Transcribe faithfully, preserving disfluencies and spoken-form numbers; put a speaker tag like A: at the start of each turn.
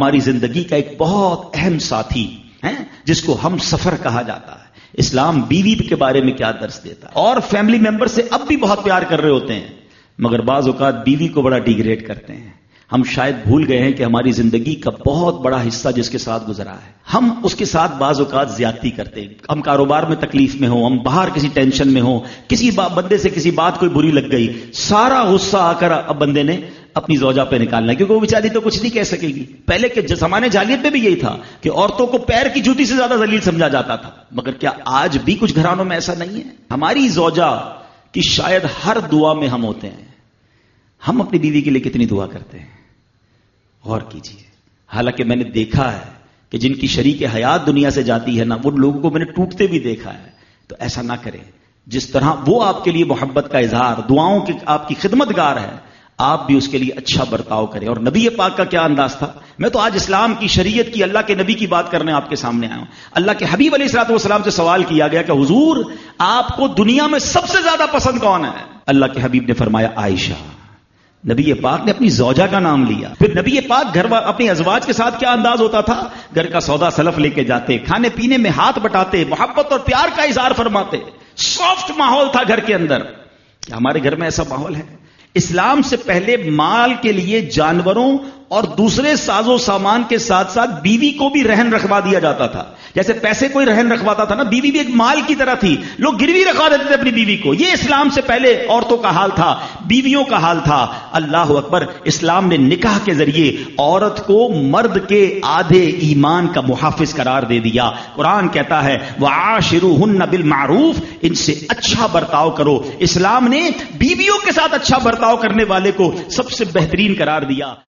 A: ہماری زندگی کا ایک بہت اہم ساتھی ہے جس کو ہم سفر کہا جاتا ہے. اسلام بیوی کے بارے میں کیا درس دیتا ہے؟ اور فیملی ممبر سے اب بھی بہت پیار کر رہے ہوتے ہیں مگر بعض اوقات بیوی کو بڑا ڈیگریڈ کرتے ہیں. ہم شاید بھول گئے ہیں کہ ہماری زندگی کا بہت بڑا حصہ جس کے ساتھ گزرا ہے ہم اس کے ساتھ بعض اوقات زیادتی کرتے ہیں. ہم کاروبار میں تکلیف میں ہوں، ہم باہر کسی ٹینشن میں ہوں، کسی بندے سے کسی بات کوئی بری لگ گئی، سارا غصہ آ کر اب بندے نے اپنی زوجہ پہ نکالنا ہے کیونکہ وہ بیچاری تو کچھ نہیں کہہ سکے گی. پہلے کے زمانے جاہلیت میں بھی یہی تھا کہ عورتوں کو پیر کی جوتی سے زیادہ ذلیل سمجھا جاتا تھا. مگر کیا آج بھی کچھ گھرانوں میں ایسا نہیں ہے؟ ہماری زوجہ کی شاید ہر دعا میں ہم ہوتے ہیں. ہم اپنی بیوی کے لیے کتنی دعا کرتے ہیں غور کیجیے. حالانکہ میں نے دیکھا ہے کہ جن کی شریک حیات دنیا سے جاتی ہے نا وہ لوگوں کو میں نے ٹوٹتے بھی دیکھا ہے. تو ایسا نہ کریں. جس طرح وہ آپ کے لیے محبت کا اظہار، دعاؤں کی آپ کی خدمت گار ہے، آپ بھی اس کے لیے اچھا برتاؤ کریں. اور نبی پاک کا کیا انداز تھا. میں تو آج اسلام کی شریعت کی، اللہ کے نبی کی بات کرنے آپ کے سامنے آیا ہوں. اللہ کے حبیب علیہ الصلوۃ والسلام سے سوال کیا گیا کہ حضور آپ کو دنیا میں سب سے زیادہ پسند کون ہے؟ اللہ کے حبیب نے فرمایا عائشہ. نبی پاک نے اپنی زوجہ کا نام لیا. پھر نبی پاک گھر اپنی ازواج کے ساتھ کیا انداز ہوتا تھا؟ گھر کا سودا سلف لے کے جاتے، کھانے پینے میں ہاتھ بٹاتے، محبت اور پیار کا اظہار فرماتے. سافٹ ماحول تھا گھر کے اندر. کیا ہمارے گھر میں ایسا ماحول ہے؟ اسلام سے پہلے مال کے لیے جانوروں اور دوسرے ساز و سامان کے ساتھ ساتھ بیوی کو بھی رہن رکھوا دیا جاتا تھا. جیسے پیسے کوئی رہن رکھواتا تھا نا، بیوی بھی ایک مال کی طرح تھی. لوگ گروی رکھوا دیتے تھے اپنی بیوی کو. یہ اسلام سے پہلے عورتوں کا حال تھا، بیویوں کا حال تھا. اللہ اکبر. اسلام نے نکاح کے ذریعے عورت کو مرد کے آدھے ایمان کا محافظ قرار دے دیا. قرآن کہتا ہے وعاشروہن بالمعروف، ان سے اچھا برتاؤ کرو. اسلام نے بیویوں کے ساتھ اچھا برتاؤ کرنے والے کو سب سے بہترین قرار دیا.